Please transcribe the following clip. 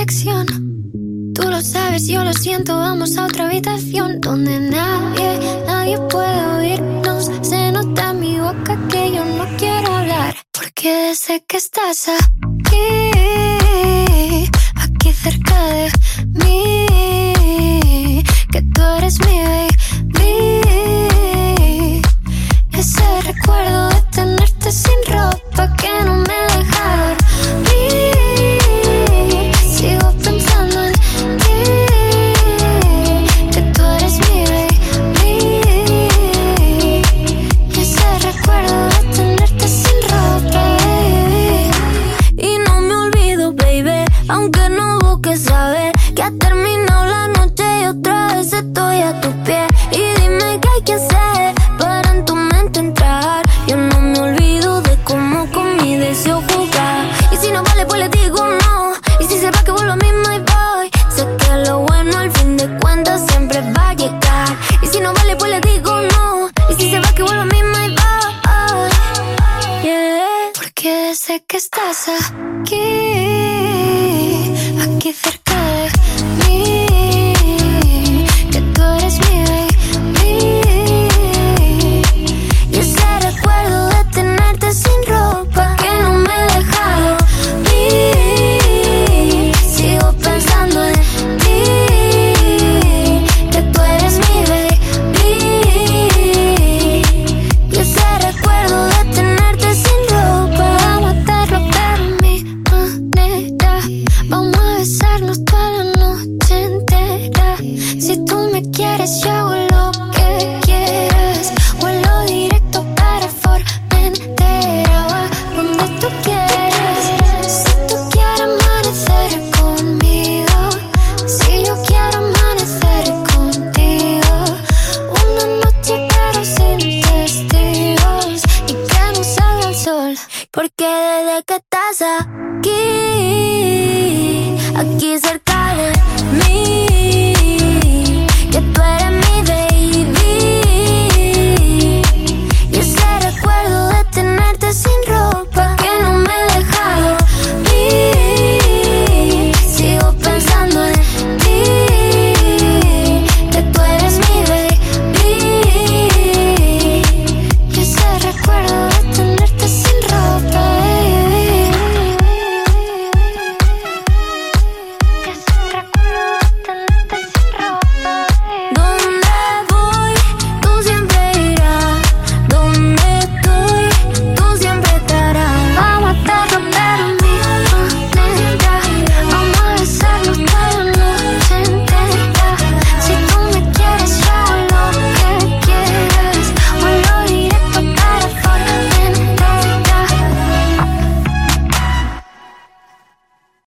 conexión. Tú lo sabes, yo lo siento, vamos a otra habitación donde nadie puede oírnos. Se nota en mi boca que yo no quiero hablar, porque sé que estás aquí cerca de mí, que tú eres mi baby. Ese recuerdo de tenerte sin ropa que no me deja dormir. Sigo pensando en ti, que tú eres mi baby. Ese recuerdo de tenerte sin ropa, baby. Y no me olvido, baby, aunque no busques saber que ha terminado la noche y otra vez estoy a tus pies. Y dime qué hay que hacer para en tu mente entrar. Yo no me olvido de cómo con mi deseo jugar. Y si no vale, pues le digo no. Y si se va, que vuelvo a mí, my boy. Sé que lo bueno al fin de cuentas siempre va a llegar. Y si no vale, pues le digo no. Y si se va, que vuelvo a mí, my boy. Yeah. Porque sé que estás aquí